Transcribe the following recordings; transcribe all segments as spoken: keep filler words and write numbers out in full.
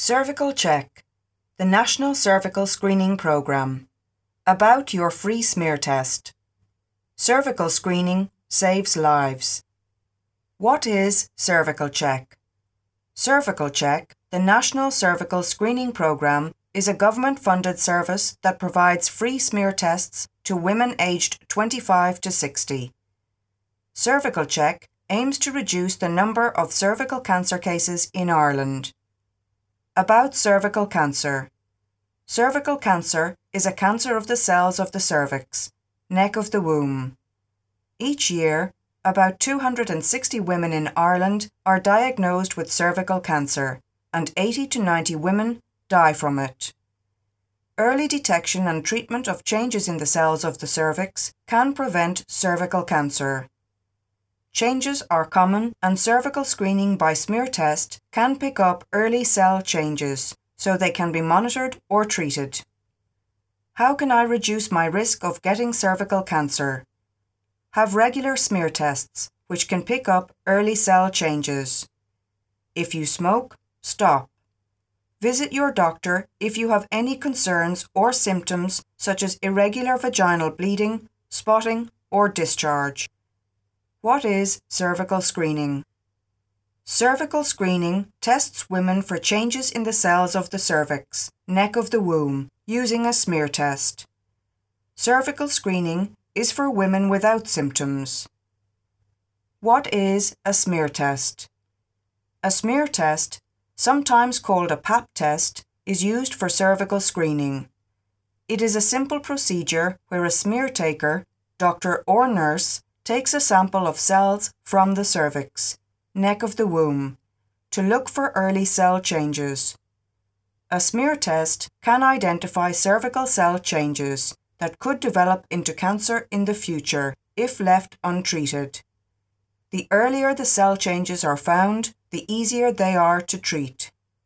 Cervical Check, the National Cervical Screening Programme. About your free smear test. Cervical screening saves lives. What is Cervical Check? Cervical Check, the National Cervical Screening Programme, is a government-funded service that provides free smear tests to women aged twenty-five to sixty. Cervical Check aims to reduce the number of cervical cancer cases in Ireland. About cervical cancer. Cervical cancer is a cancer of the cells of the cervix, neck of the womb. Each year, about two hundred sixty women in Ireland are diagnosed with cervical cancer, and eighty to ninety women die from it. Early detection and treatment of changes in the cells of the cervix can prevent cervical cancer. Changes are common, and cervical screening by smear test can pick up early cell changes so they can be monitored or treated. How can I reduce my risk of getting cervical cancer? Have regular smear tests, which can pick up early cell changes. If you smoke, stop. Visit your doctor if you have any concerns or symptoms such as irregular vaginal bleeding, spotting, or discharge. What is cervical screening? Cervical screening tests women for changes in the cells of the cervix, neck of the womb, using a smear test. Cervical screening is for women without symptoms. What is a smear test? A smear test, sometimes called a pap test, is used for cervical screening. It is a simple procedure where a smear taker, doctor or nurse, takes a sample of cells from the cervix, neck of the womb, to look for early cell changes. A smear test can identify cervical cell changes that could develop into cancer in the future if left untreated. The earlier the cell changes are found, the easier they are to treat.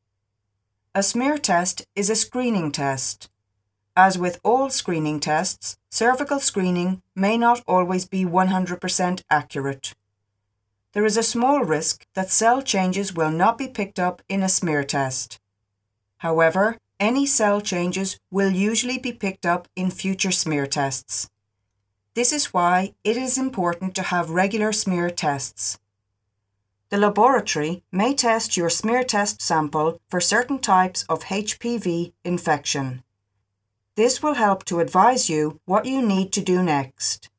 A smear test is a screening test. As with all screening tests, cervical screening may not always be one hundred percent accurate. There is a small risk that cell changes will not be picked up in a smear test. However, any cell changes will usually be picked up in future smear tests. This is why it is important to have regular smear tests. The laboratory may test your smear test sample for certain types of H P V infection. This will help to advise you what you need to do next.